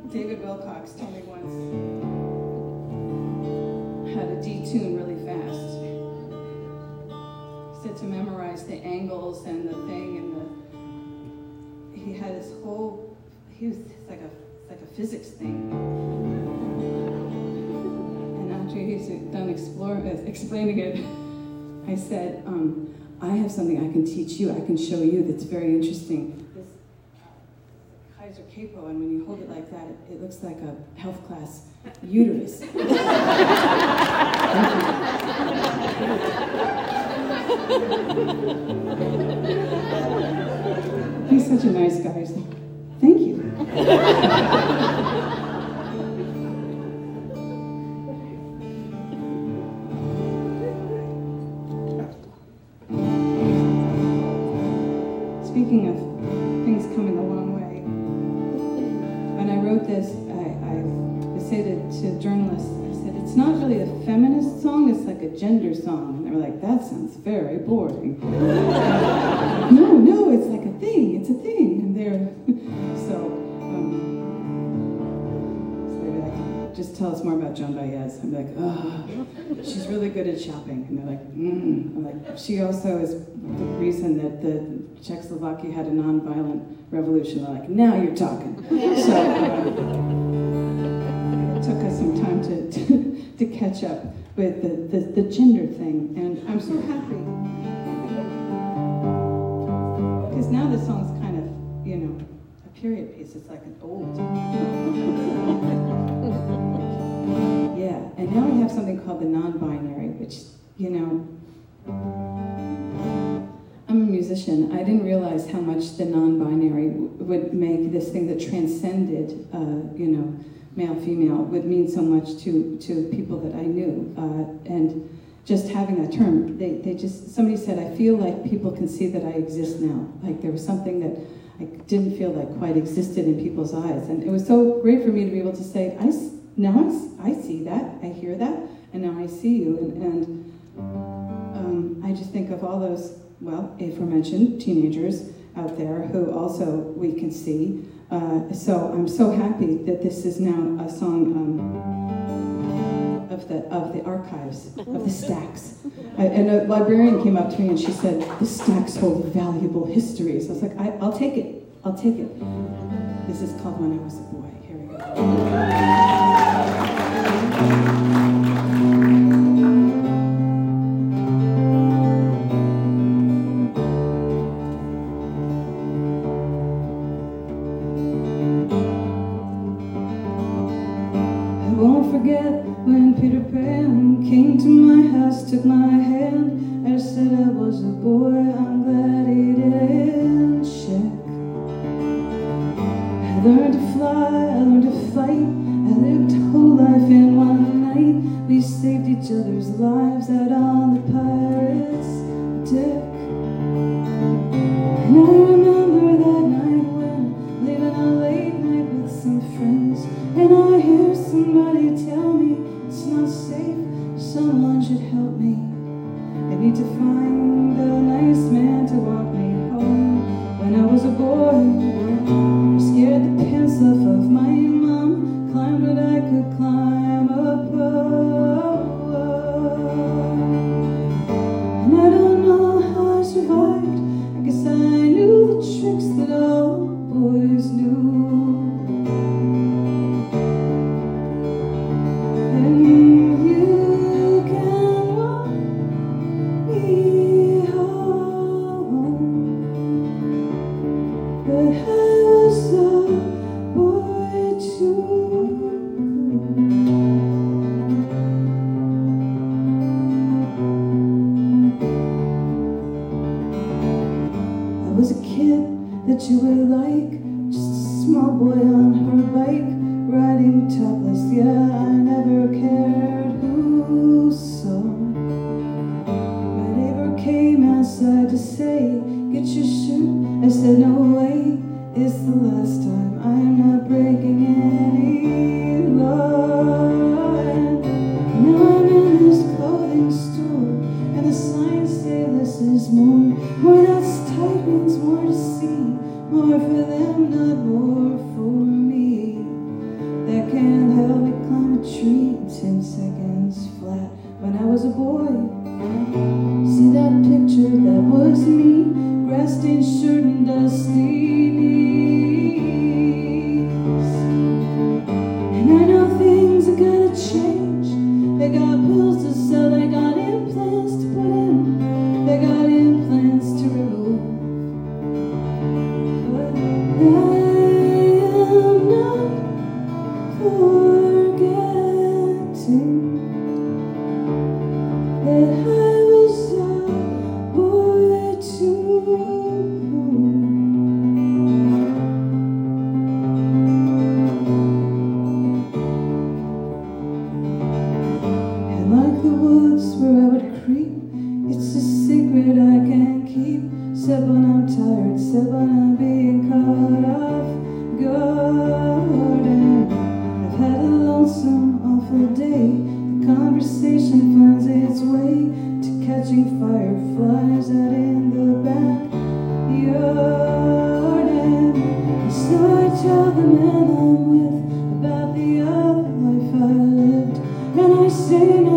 David Wilcox told me once how to detune really fast. He said to memorize the angles and the thing and he had his whole, it's like a physics thing. And after he's done explaining it, I said, I have something I can teach you, I can show you that's very interesting. This Kaiser Capo, and when you hold it like that, it looks like a health class uterus. He's such a nice guy. He's like, thank you. Speaking of things coming a long way, when I wrote this, I said it to journalists, I said, it's not really a feminist song, it's like a gender song. And they were like, that sounds very boring. No, it's like a thing, it's a thing. And they're, so maybe I can just tell us more about Joan Baez. I'm like, oh, she's really good at shopping. And they're like, I'm like, she also is the reason that the Czechoslovakia had a non-violent revolution. They're like, now you're talking. So it took us some time to catch up with the gender thing, and I'm so happy because now this song's kind of, a period piece. It's like an old. Yeah, and now we have something called the non-binary, which, I'm a musician. I didn't realize how much the non-binary would make this thing that transcended, male, female, would mean so much to people that I knew. And just having that term, somebody said, I feel like people can see that I exist now. Like there was something that I didn't feel like quite existed in people's eyes. And it was so great for me to be able to say, now I see that, I hear that, and now I see you. And I just think of all those, aforementioned teenagers out there who also we can see. So I'm so happy that this is now a song of the archives, of the stacks. And a librarian came up to me and she said, the stacks hold valuable histories. I was like, I'll take it. This is called When I Was a Boy. Here we go. When Peter Pan came to my house, took my hand, I said I was a boy, I'm glad he didn't check. I learned to fly, I learned to fight, I lived whole life in one night. We saved each other's lives out on the pirate's deck. And I remember that night when leaving a late night with some friends, and I hear somebody tell me it's not safe, someone should help me. I need to find a nice man to walk me home. When I was a boy, scared the pants off of my mom, climbed what I could climb above. And I don't know how I survived, I guess I knew the tricks that all boys knew. You were like just a small boy on her bike, riding topless. Yeah, I never cared who saw. My neighbor came outside to say, get your shirt. I said, no way, it's the last time. I'm not breaking any law. And now I'm in this clothing store, and the signs say less is more. More that's tight means more to see. More for them, not more for me. a tree 10 seconds flat when I was a boy. See that picture? That was me, grass-stained shirt and dusty knees. And I know things are gonna change. They got pills to sell, they got implants to put in, they got implants to remove. But I am not forgetting that I was a boy too. And like the woods where I would creep, it's a secret I can't keep. Except when I'm tired, except when I'm being caught off guard. And I've had a lonesome, awful day. The conversation finds its way to catching fireflies out in the backyard. And so I tell the man I'm with about the other life I lived, and I say